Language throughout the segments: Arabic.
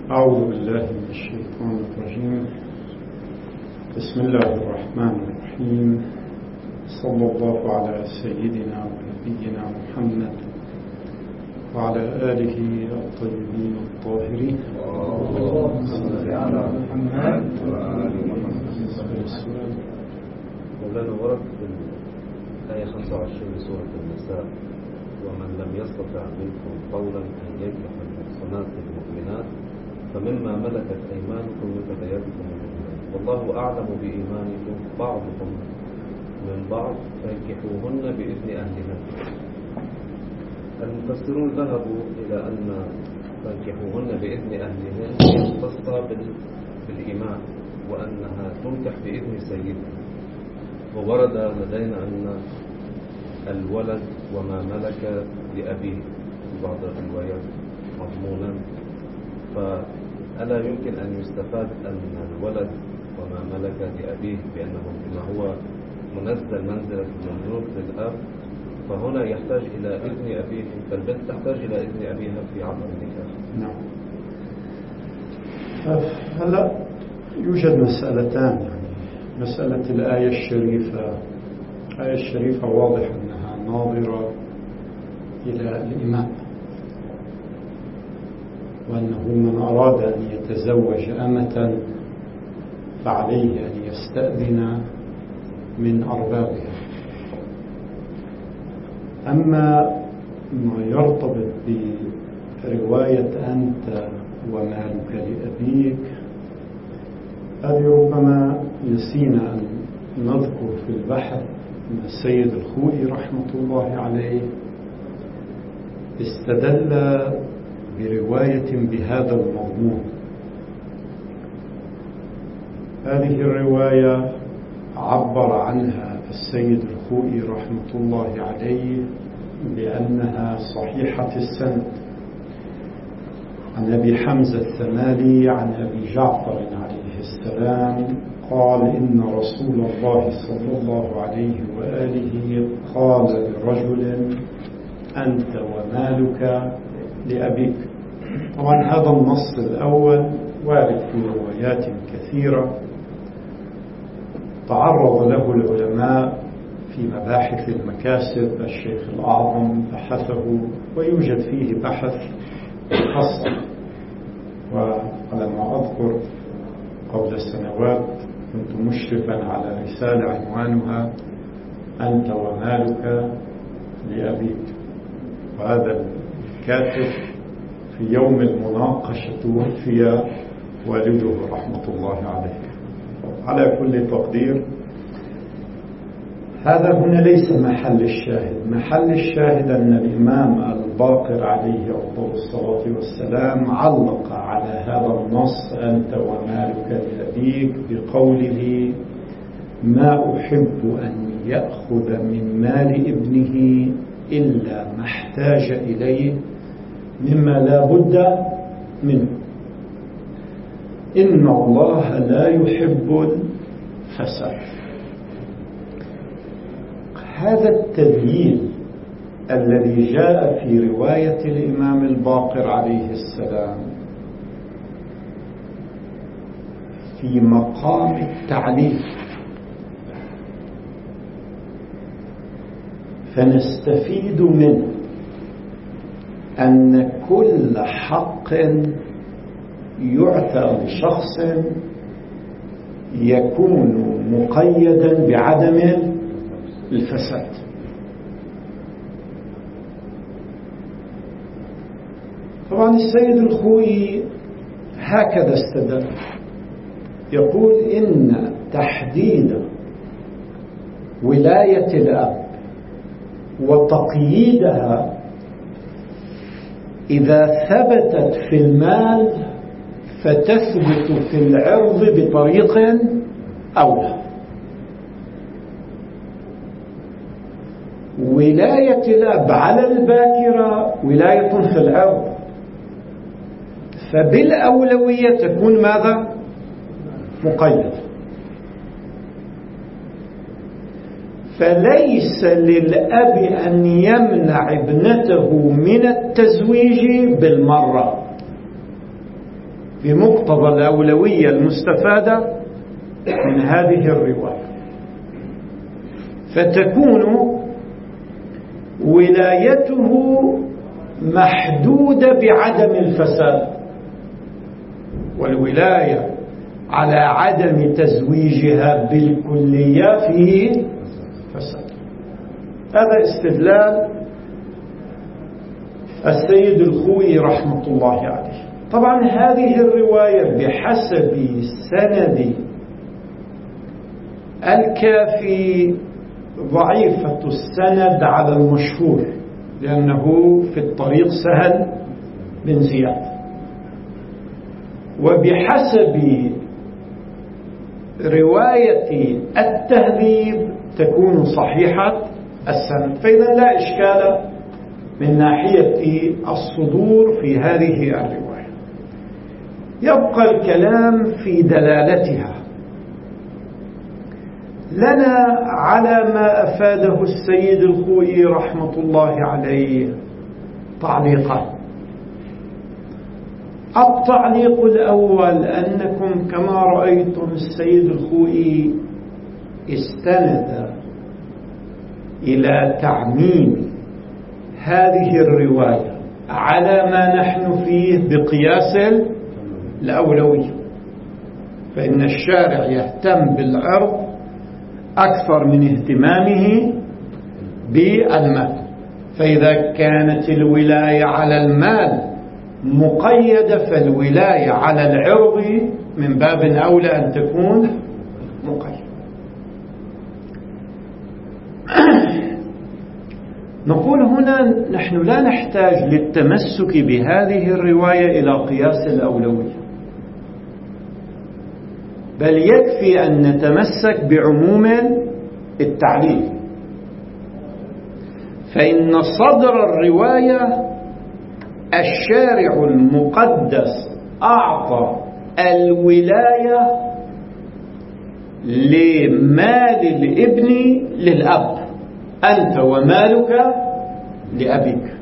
أعوذ بالله من الشيطان الرجيم. بسم الله الرحمن الرحيم. صلى الله على سيدنا ونبينا محمد وعلى آله الطيبين الطاهرين. اللهم صل على محمد وعلى آل محمد. مولانا ورد في الآية 25 سورة النساء: ومن لم يستطع منكم قولا أن ينكح المحصنات المؤمنات فمما ملكت أيمانكم من فتياتكم المؤمنات والله أعلم بإيمانكم بعضكم من بعض فانكحوهن بإذن أهلهن. المفسرون ذهبوا إلى أن فانكحوهن بإذن أهلهن يختص بالإيمان وأنها تنكح بإذن سيدها. وورد لدينا أن الولد وما ملك لأبيه في بعض الروايات مضمونا، فألا يمكن أن يستفاد أن الولد وما ملك لأبيه بأنه بما هو منزل منزلة المملوك للأب، فهنا يحتاج إلى إذن أبيه، فالبنت تحتاج إلى إذن أبيها في عقد النكاح. نعم. هلا يوجد مسألتان، مسألة الآية الشريفة. الآية الشريفة واضح أنها ناظرة إلى الإمام، وأنه من أراد أن يتزوج أمة فعليه أن يستأذن من أربابها. أما ما يرتبط برواية أنت ومالك لأبيك، هذه ربما نسينا أن نذكر في البحث أن السيد الخوئي رحمة الله عليه استدل برواية بهذا المضمون. هذه الرواية عبر عنها السيد الخوئي رحمة الله عليه بأنها صحيحة السند عن أبي حمزة الثمالي عن أبي جعفر عليه السلام قال: إن رسول الله صلى الله عليه وآله قال لرجل: أنت ومالك لأبيك. طبعا هذا النص الأول وارد في روايات كثيرة تعرض له العلماء في مباحث المكاسب. الشيخ الأعظم بحثه ويوجد فيه بحث خاص، وعلى ما أذكر قبل سنوات كنت مشرفا على رسالة عنوانها أنت ومالك لأبيك، وهذا الكاتب في يوم المناقشة توفي والده رحمة الله عليه. على كل تقدير هذا هنا ليس محل الشاهد. محل الشاهد أن الإمام الباقر عليه أفضل الصلاة والسلام علق على هذا النص أنت ومالك لأبيك بقوله: ما أحب أن يأخذ من مال ابنه إلا ما احتاج إليه مما لا بد منه، إن الله لا يحب الفساد. هذا التذييل الذي جاء في رواية الإمام الباقر عليه السلام في مقام التعليل، فنستفيد منه أن كل حق يعطى لشخص يكون مقيدا بعدم الفساد. طبعا السيد الخوئي هكذا استدل، يقول إن تحديد ولاية الأب وتقييدها إذا ثبتت في المال فتثبت في العرض بطريق أولى. ولاية الأب على الباكرة ولاية في العرض، فبالأولوية تكون ماذا؟ مقيدة. فليس للأب أن يمنع ابنته من التزويج بالمرة، في مقتضى الأولوية المستفادة من هذه الرواية، فتكون ولايته محدودة بعدم الفساد، والولاية على عدم تزويجها بالكلية فيه فساد. هذا استدلال السيد الخوئي رحمة الله عليه. طبعا هذه الرواية بحسب سند الكافي ضعيفة السند على المشهور، لأنه في الطريق سهل بن زياد، وبحسب رواية التهذيب تكون صحيحة السند، فإذا لا إشكال من ناحية الصدور في هذه الرواية. يبقى الكلام في دلالتها لنا على ما أفاده السيد الخوئي رحمة الله عليه تعليقان. التعليق الأول أنكم كما رأيتم السيد الخوئي استند إلى تعميم هذه الرواية على ما نحن فيه بقياس الأولوية، فإن الشارع يهتم بالعرض أكثر من اهتمامه بالمال، فإذا كانت الولاية على المال مقيدة فالولاية على العرض من باب أولى أن تكون مقيدة. نقول هنا نحن لا نحتاج للتمسك بهذه الرواية إلى قياس الأولوية، بل يكفي أن نتمسك بعموم التعليل، فإن صدر الرواية الشارع المقدس أعطى الولاية لمال الابن للأب، أنت ومالك لأبيك.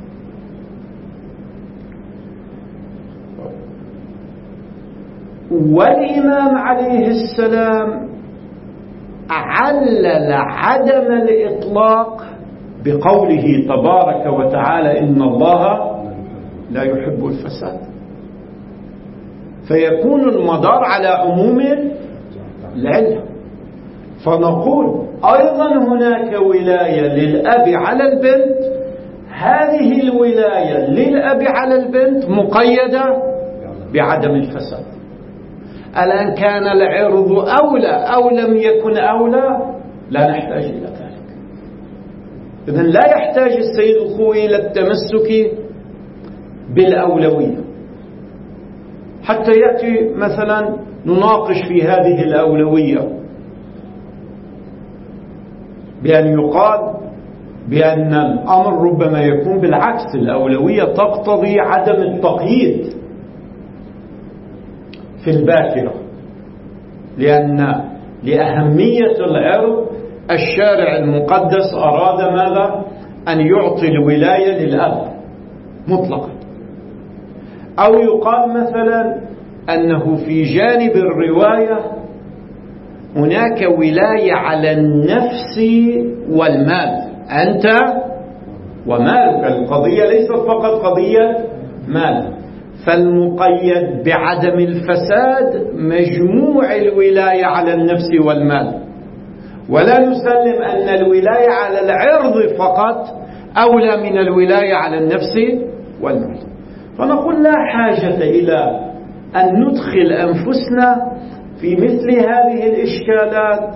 والإمام عليه السلام علل عدم الإطلاق بقوله تبارك وتعالى إن الله لا يحب الفساد، فيكون المدار على عموم العلة. فنقول أيضا هناك ولاية للأب على البنت، هذه الولاية للأب على البنت مقيدة بعدم الفساد. الآن كان العرض أولى أو لم يكن أولى لا نحتاج إلى ذلك. إذن لا يحتاج السيد الخوئي إلى التمسك بالأولوية حتى يأتي مثلا نناقش في هذه الأولوية بأن يقال بأن الأمر ربما يكون بالعكس، الأولوية تقتضي عدم التقييد في الباكرة، لأن لأهمية العرض الشارع المقدس أراد ماذا؟ أن يعطي الولاية للأب مطلقا. أو يقال مثلا أنه في جانب الرواية هناك ولاية على النفس والمال، أنت ومالك، القضية ليست فقط قضية مال، فالمقيد بعدم الفساد مجموع الولاية على النفس والمال، ولا نسلم أن الولاية على العرض فقط أولى من الولاية على النفس والمال. فنقول لا حاجة إلى أن ندخل أنفسنا في مثل هذه الإشكالات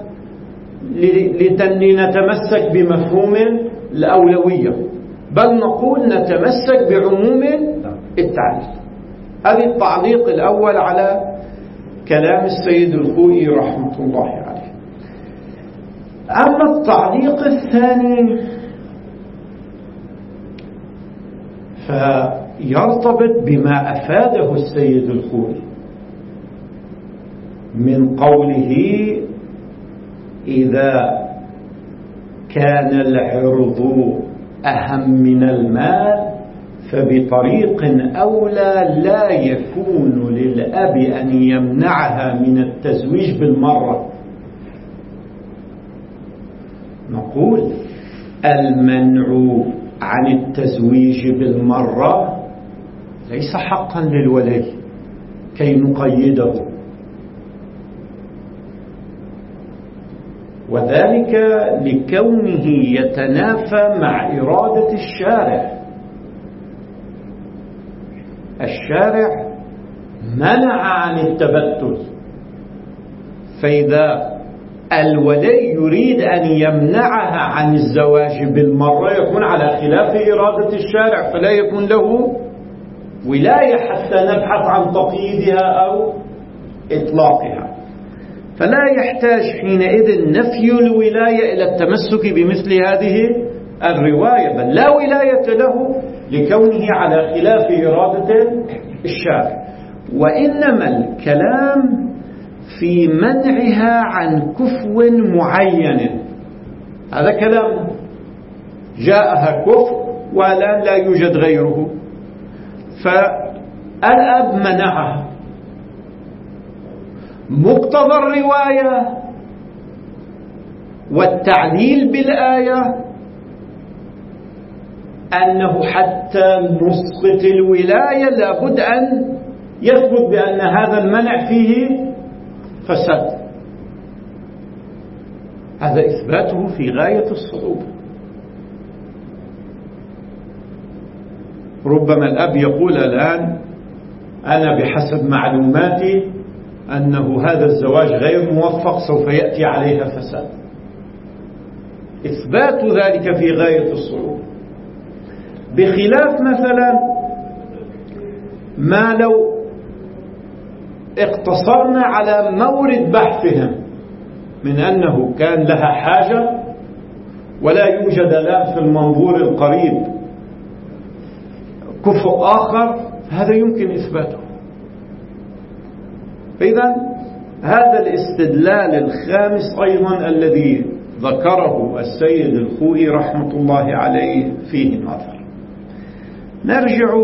لنتمسك بمفهوم الأولوية، بل نقول نتمسك بعموم التعليل. هذا التعليق الأول على كلام السيد الخوئي رحمة الله عليه. أما التعليق الثاني فيرتبط بما أفاده السيد الخوئي من قوله إذا كان العرض أهم من المال فبطريق أولى لا يكون للأب أن يمنعها من التزويج بالمرة. نقول المنع عن التزويج بالمرة ليس حقا للولي كي نقيده، وذلك لكونه يتنافى مع إرادة الشارع. الشارع منع عن التبتل، فإذا الولي يريد أن يمنعها عن الزواج بالمرة يكون على خلاف إرادة الشارع، فلا يكون له ولاية حتى نبحث عن تقييدها أو إطلاقها. فلا يحتاج حينئذ نفي الولاية إلى التمسك بمثل هذه الرواية، بل لا ولاية له لكونه على خلاف إرادة الشارع، وإنما الكلام في منعها عن كفو معين. هذا كلام جاءها كفو والآن لا يوجد غيره، فالأب منعها. مقتضى الرواية والتعليل بالآية أنه حتى نسقط الولاية لابد أن يثبت بأن هذا المنع فيه فساد. هذا إثباته في غاية الصعوبة. ربما الأب يقول الآن أنا بحسب معلوماتي أنه هذا الزواج غير موفق، سوف يأتي عليها فساد. إثبات ذلك في غاية الصعوبة، بخلاف مثلا ما لو اقتصرنا على مورد بحثهم من أنه كان لها حاجة ولا يوجد الآن في المنظور القريب كفء آخر، هذا يمكن إثباته. فإذا هذا الاستدلال الخامس أيضا الذي ذكره السيد الخوئي رحمة الله عليه فيه نظر. نرجع.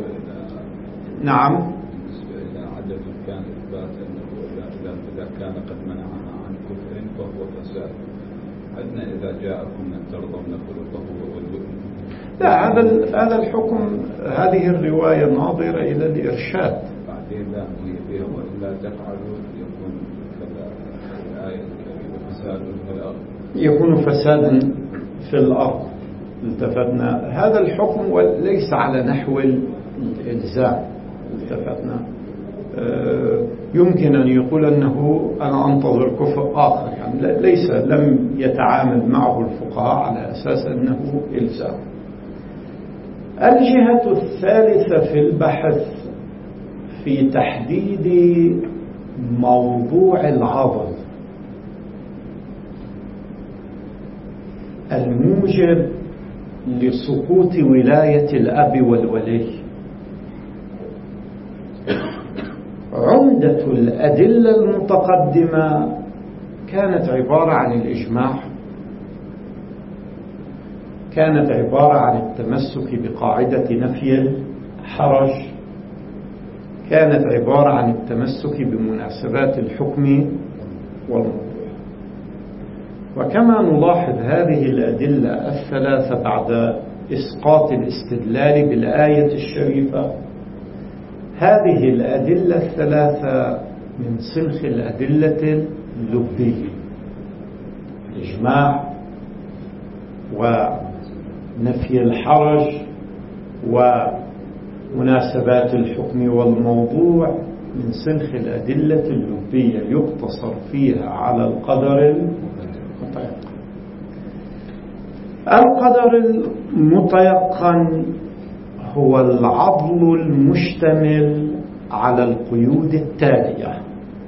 نعم. عدد كان إثبات أنه إذا كان قد منعها عن كفر فهو فساد. عندنا إذا جاءكم من ترضون خلقه والودن. لا، هذا الحكم، هذه الرواية ناظرة إلى الإرشاد. بعدين لا فيها وإلا تفعلوا يكون كذا الآية الكريمة فساد في الأرض، يكون فسادا في الأرض. التفتنا هذا الحكم وليس على نحو الإلزام. التفتنا يمكن أن يقول أنه أنا أنتظر كفء آخر، يعني ليس لم يتعامل معه الفقهاء على أساس أنه إلزام. الجهة الثالثة في البحث في تحديد موضوع العضل الموجب لسقوط ولاية الأب والولي. عمدة الأدلة المتقدمة كانت عبارة عن الإجماع، كانت عبارة عن التمسك بقاعدة نفي الحرج، كانت عبارة عن التمسك بمناسبات الحكم والموضوع. وكما نلاحظ هذه الأدلة الثلاثة بعد إسقاط الاستدلال بالآية الشريفة، هذه الأدلة الثلاثة من سلخ الأدلة اللبية: إجماع ونفي الحرج ومناسبات الحكم والموضوع، من سلخ الأدلة اللبية يقتصر فيها على القدر المتيقن. القدر المتيقن هو العضل المشتمل على القيود التالية.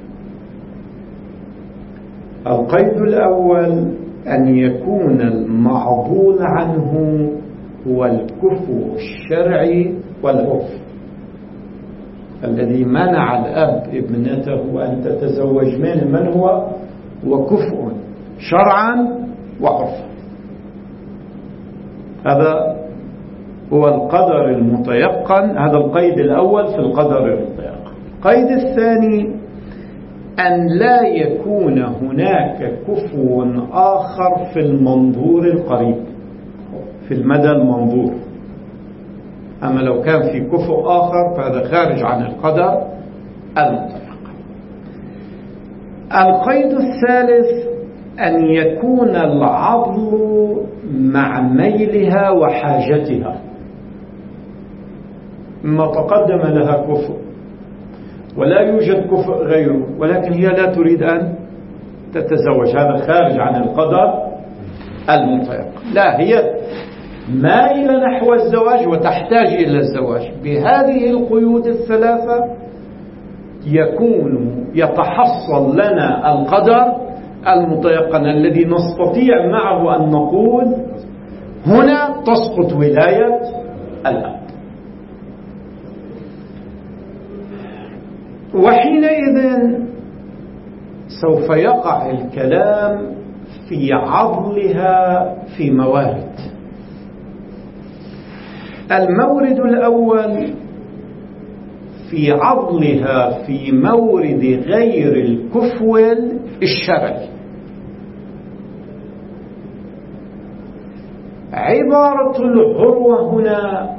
القيد الأول أن يكون المعضول عنه هو الكفو الشرعي والعرف الذي منع الأب ابنته أن تتزوج منه. من هو؟ وكفء شرعا وعرفا. هذا هو القدر المتيقن. هذا القيد الأول في القدر المتيقن. القيد الثاني أن لا يكون هناك كفو آخر في المنظور القريب، في المدى المنظور. أما لو كان في كفو آخر فهذا خارج عن القدر المتيقن. القيد الثالث أن يكون العضل مع ميلها وحاجتها، ما تقدم لها كفء ولا يوجد كفء غيره، ولكن هي لا تريد أن تتزوج، هذا خارج عن القدر المتيقن. لا، هي مائلة نحو الزواج وتحتاج إلى الزواج. بهذه القيود الثلاثة يتحصل لنا القدر المتيقن الذي نستطيع معه أن نقول هنا تسقط ولاية الأب. وحينئذ سوف يقع الكلام في عضلها في موارد. المورد الأول في عضلها في مورد غير الكفو الشرعي. عبارة العروة هنا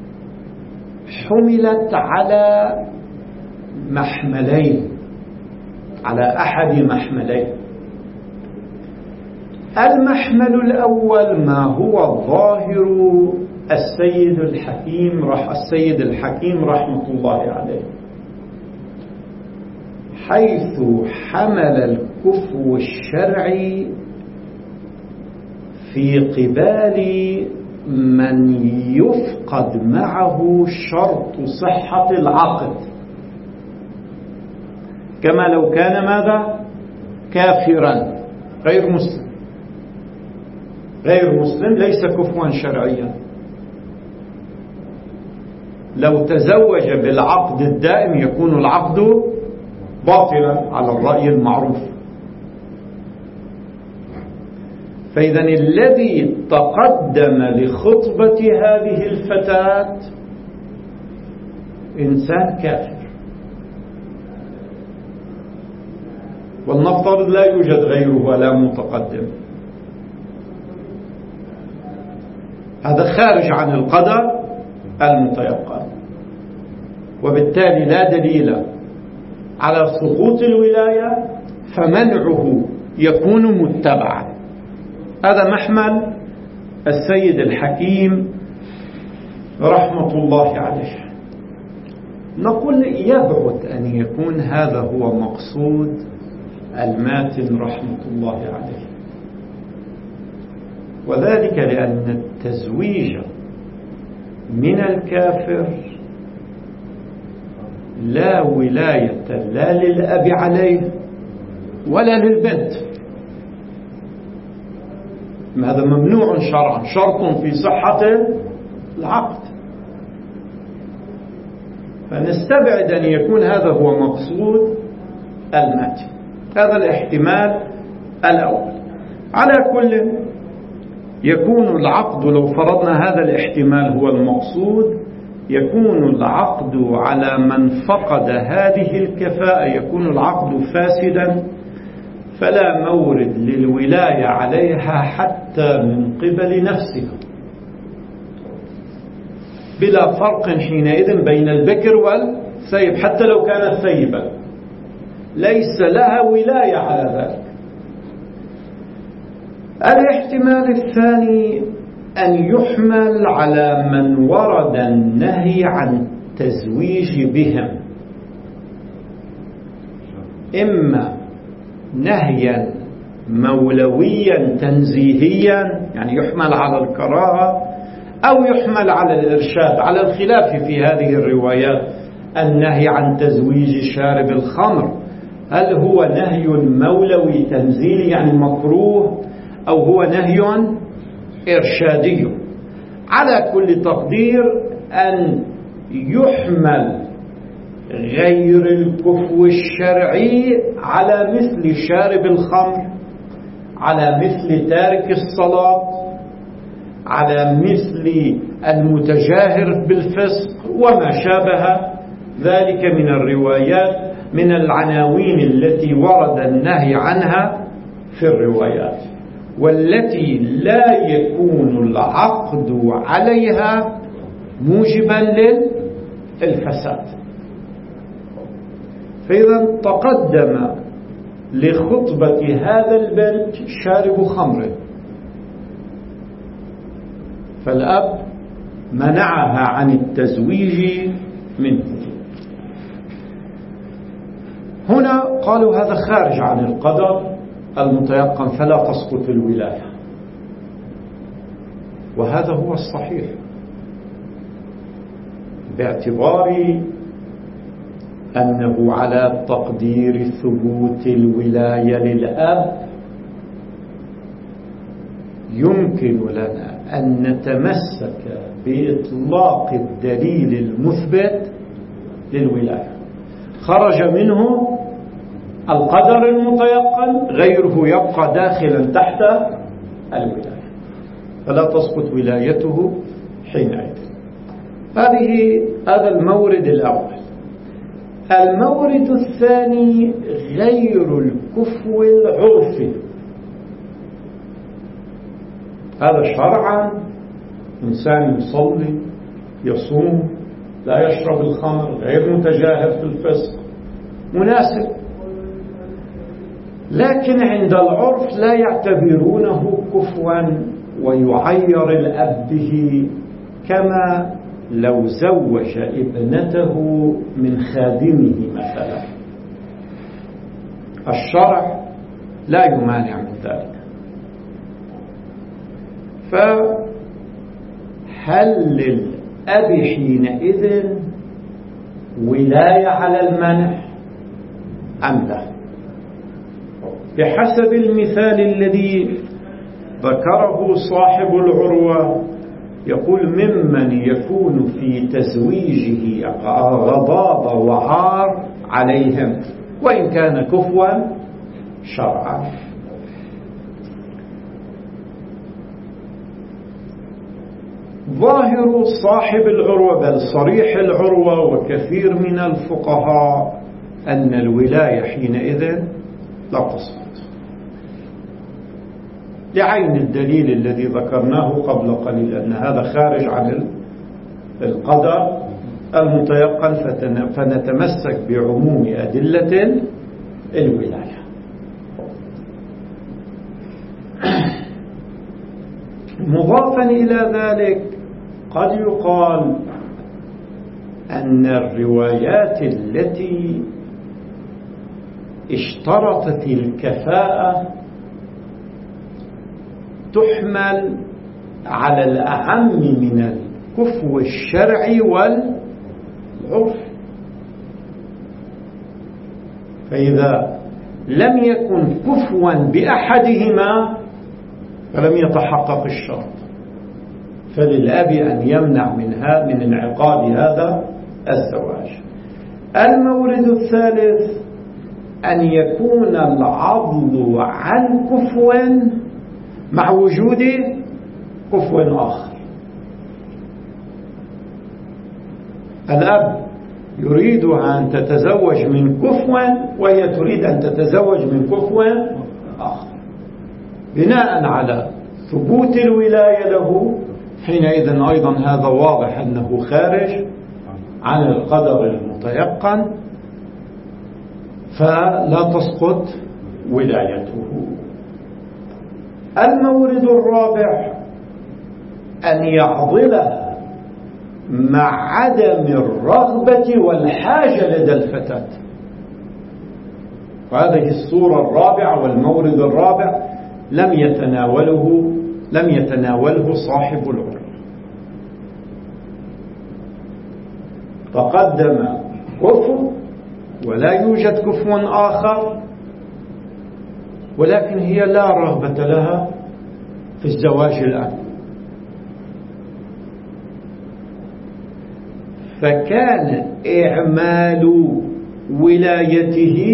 حملت على محملين، على أحد محملين. المحمل الأول ما هو ظاهر السيد الحكيم رحمة الله عليه، حيث حمل الكفو الشرعي في قبال من يفقد معه شرط صحة العقد، كما لو كان ماذا؟ كافرا غير مسلم. غير مسلم ليس كفوا شرعيا، لو تزوج بالعقد الدائم يكون العقد باطلا على الرأي المعروف. فإذا الذي تقدم لخطبة هذه الفتاة إنسان كافر، والنفترض لا يوجد غيره ولا متقدم. هذا خارج عن القدر المتيقن، وبالتالي لا دليل على سقوط الولاية، فمنعه يكون متبعا. هذا محمل السيد الحكيم رحمة الله عليه. نقول يبعد أن يكون هذا هو مقصود الماتن رحمة الله عليه، وذلك لأن التزويج من الكافر لا ولاية لا للأب عليه ولا للبنت. هذا ممنوع شرعا، شرط في صحة العقد. فنستبعد أن يكون هذا هو مقصود الماتن. هذا الاحتمال الأول. على كل يكون العقد، لو فرضنا هذا الاحتمال هو المقصود، يكون العقد على من فقد هذه الكفاءة، يكون العقد فاسدا، فلا مورد للولاية عليها حتى من قبل نفسها، بلا فرق حينئذ بين البكر والثيب. حتى لو كانت ثيبا ليس لها ولاية على ذلك. الاحتمال الثاني أن يحمل على من ورد النهي عن التزويج بهم، إما نهيا مولويا تنزيهيا، يعني يحمل على الكراهة، أو يحمل على الإرشاد، على الخلاف في هذه الروايات. النهي عن تزويج شارب الخمر هل هو نهي مولوي تنزيلي يعني مكروه، أو هو نهي إرشادي؟ على كل تقدير أن يحمل غير الكفو الشرعي على مثل شارب الخمر، على مثل تارك الصلاة، على مثل المتجاهر بالفسق وما شابه ذلك من الروايات، من العناوين التي ورد النهي عنها في الروايات، والتي لا يكون العقد عليها موجبا للفساد. فإذا تقدم لخطبة هذا البنت شارب خمر، فالأب منعها عن التزويج منه. هنا قالوا هذا خارج عن القدر المتيقن فلا تسقط الولاية، وهذا هو الصحيح باعتبار أنه على تقدير ثبوت الولاية للأب يمكن لنا أن نتمسك بإطلاق الدليل المثبت للولاية. خرج منه القدر المتيقن، غيره يبقى داخلا تحت الولاية، فلا تسقط ولايته حينئذ. هذا المورد الأول. المورد الثاني غير الكفو العرفي. هذا شرعا إنسان يصلي يصوم لا يشرب الخمر غير متجاهر في الفسق مناسب، لكن عند العرف لا يعتبرونه كفوا ويعير الأب به، كما لو زوج ابنته من خادمه مثلا. الشرع لا يمانع من ذلك. فهل للأب حينئذ ولاية على المنح أم لا؟ بحسب المثال الذي ذكره صاحب العروة، يقول ممن يكون في تزويجه غضاضة وعار عليهم وإن كان كفوا شرعا. ظاهر صاحب العروة بل صريح العروة وكثير من الفقهاء أن الولاية حينئذ لا تسقط، لعين الدليل الذي ذكرناه قبل قليل أن هذا خارج عن القدر المتيقن، فنتمسك بعموم أدلة الولاية. مضافا إلى ذلك قد يقال أن الروايات التي اشترطت الكفاءة تحمل على الأعم من الكفو الشرعي والعرف. فإذا لم يكن كفوا بأحدهما فلم يتحقق الشرط، فللأب أن يمنع من انعقاد هذا الزواج. المورد الثالث أن يكون العضل عن كفو مع وجود كفو آخر. الأب يريدها أن تتزوج من كفو وهي تريد أن تتزوج من كفو آخر، بناء على ثبوت الولاية له، حينئذ أيضا هذا واضح أنه خارج عن القدر المتيقن فلا تسقط ولايته. المورد الرابع أن يعضلها مع عدم الرغبة والحاجة لدى الفتاة. وهذه الصورة الرابعة والمورد الرابع لم يتناوله صاحب العروة. تقدم كفو ولا يوجد كفو آخر، ولكن هي لا رغبة لها في الزواج الآن، فكان إعمال ولايته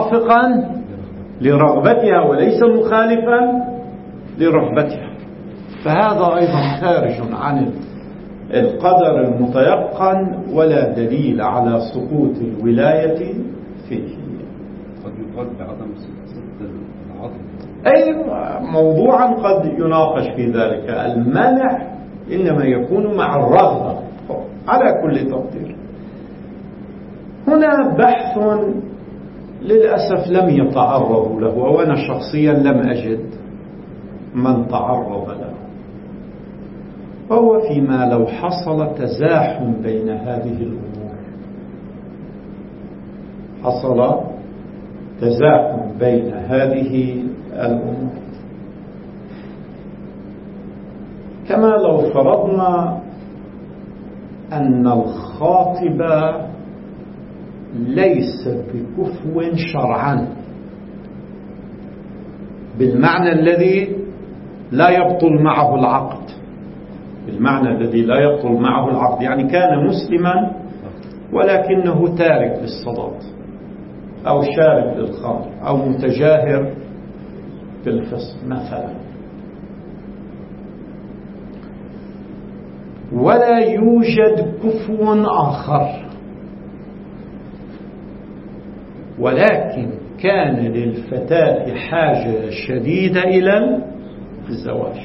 موافقا لرغبتها وليس مخالفا لرغبتها. فهذا أيضا خارج عن القدر المتيقن ولا دليل على سقوط الولاية فيه. قد يقال بعدم صدق العضل. أي موضوعا قد يناقش في ذلك. المنع إنما يكون مع الرغبة على كل تقدير. هنا بحث للأسف لم يتعرض له، وأنا شخصيا لم أجد من تعرض له، فهو فيما لو حصل تزاحم بين هذه الأمور، حصل تزاحم بين هذه الأمور، كما لو فرضنا أن الخاطب ليس بكفو شرعا بالمعنى الذي لا يبطل معه العقد، بالمعنى الذي لا يبطل معه العقد، يعني كان مسلما ولكنه تارك للصلاة أو شارك للخمر أو متجاهر بالفسق مثلا، ولا يوجد كفو آخر، ولكن كان للفتاة حاجة شديدة إلى الزواج،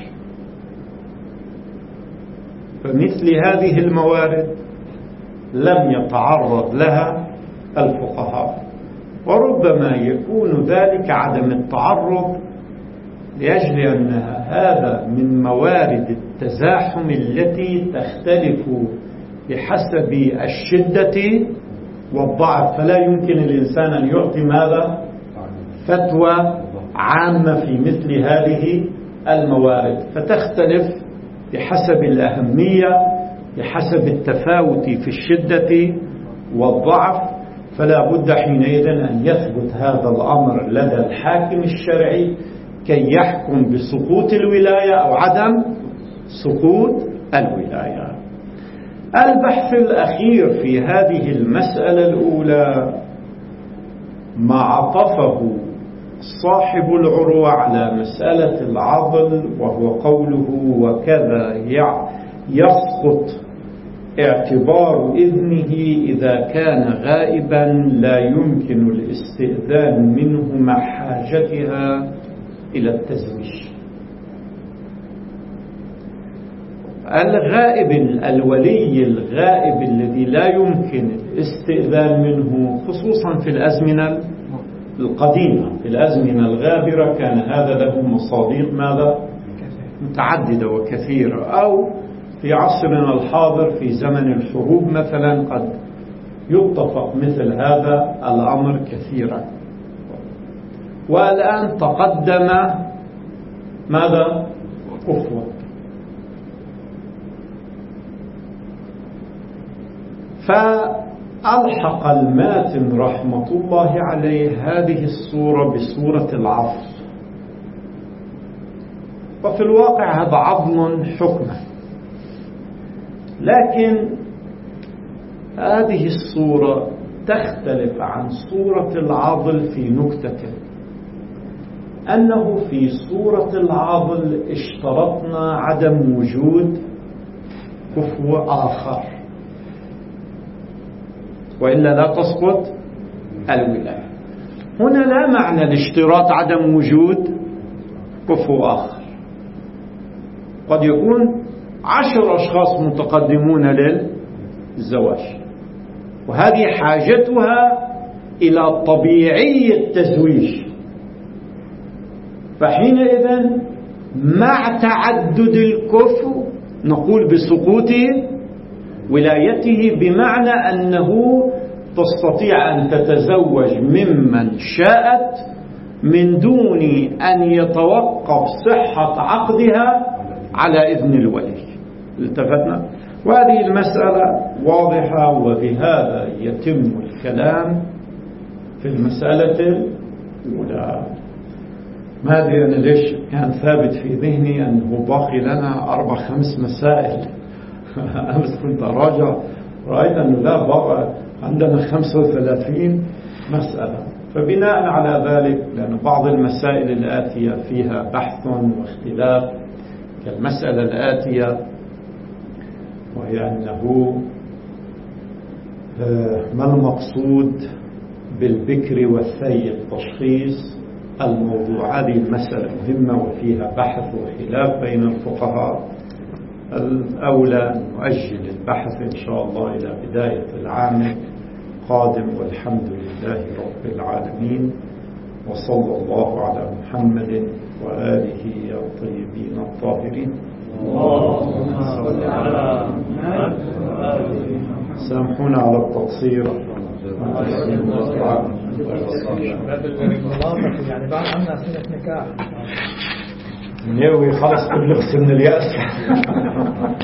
فمثل هذه الموارد لم يتعرض لها الفقهاء، وربما يكون ذلك عدم التعرض لأجل أن هذا من موارد التزاحم التي تختلف بحسب الشدة والضعف، فلا يمكن الإنسان أن يعطي ماذا فتوى عامة في مثل هذه الموارد، فتختلف بحسب الأهمية، بحسب التفاوت في الشدة والضعف، فلا بد حينئذ أن يثبت هذا الأمر لدى الحاكم الشرعي كي يحكم بسقوط الولاية أو عدم سقوط الولاية. البحث الأخير في هذه المسألة الأولى ما عطفه صاحب العروة على مسألة العضل، وهو قوله وكذا يسقط اعتبار إذنه إذا كان غائبا لا يمكن الاستئذان منه مع حاجتها إلى التزويج. الغائب الولي الغائب الذي لا يمكن الاستئذان منه، خصوصا في الأزمنة القديمة، في الأزمنة الغابرة كان هذا له مصادق ماذا متعددة وكثيرة، أو في عصرنا الحاضر في زمن الحروب مثلا قد يتفق مثل هذا الأمر كثيرا. والآن تقدم ماذا كفوة، فألحق الماتن رحمة الله عليه هذه الصورة بصورة العضل، وفي الواقع هذا عضل حكما، لكن هذه الصورة تختلف عن صورة العضل في نكتة، أنه في صورة العضل اشترطنا عدم وجود كفو آخر، وإلا لا تسقط الولاية. هنا لا معنى لاشتراط عدم وجود كفو آخر، قد يكون 10 أشخاص متقدمون للزواج، وهذه حاجتها إلى طبيعي التزويج، فحينئذ مع تعدد الكفو نقول بسقوط ولايته، بمعنى أنه تستطيع أن تتزوج ممن شاءت من دون أن يتوقف صحة عقدها على إذن الولي. التفتنا، وهذه المسألة واضحة، وبهذا يتم الكلام في المسألة الأولى. ما أدري أنا ليش كان ثابت في ذهني أنه باقي لنا 4-5 مسائل. أمس كنت أراجع رأيت أنه لا، بقى عندنا 35 مسألة. فبناء على ذلك، لأن بعض المسائل الآتية فيها بحث واختلاف كالمسألة الآتية، وهي أنه ما المقصود بالبكر والثيب؟ تشخيص الموضوع. هذه المسألة مهمة وفيها بحث وخلاف بين الفقهاء. الأولى أن نؤجل البحث إن شاء الله إلى بداية العام القادم، والحمد لله رب العالمين، وصلى الله على محمد وآله الطيبين الطاهرين. اللهم صل على محمد وآله محمد. سامحونا على التقصير. يعني بعد عنا سنة نكاح ناوي خلص كل من اليأس.